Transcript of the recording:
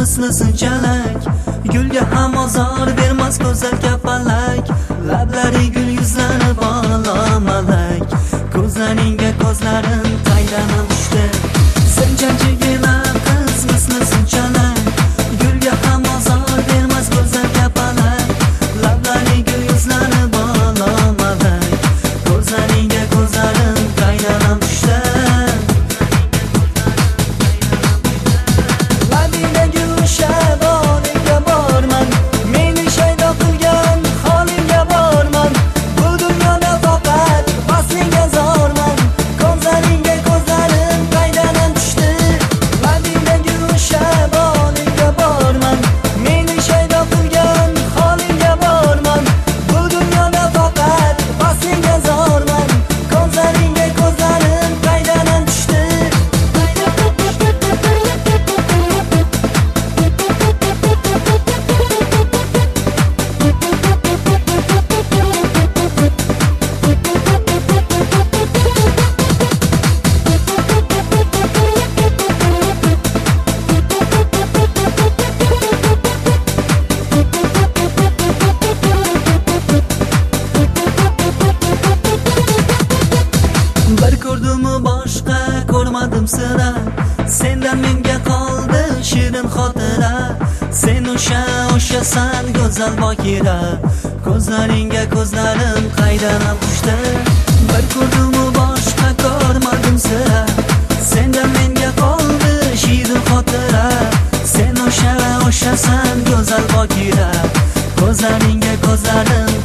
mislisin chalak, gulga ham ozor bermas go'zal kapalak. Lablari gul, yuzlari balo malak, ko'zlaringga ko'zlarim taylanib tushdi. Sen janjigina qiz mislisin chalak, gulga ham ozor bermas go'zal kapalak. Lablari gul, yuzlari balo malak, ko'zlaringga ko'zlarim taylanib tushdi. Boshqa ko'rmadim sira, sendan menga qoldi shirin xotira. Sen o'shasan go'zal bokira, ko'zlaringga ko'zlarim qaydanam tushdi. Bir ko'rdim boshqa ko'rmadim sira, sendan menga qoldi shirin xotira. Sen o'shasan go'zal bokira, ko'zlaringga ko'zlarim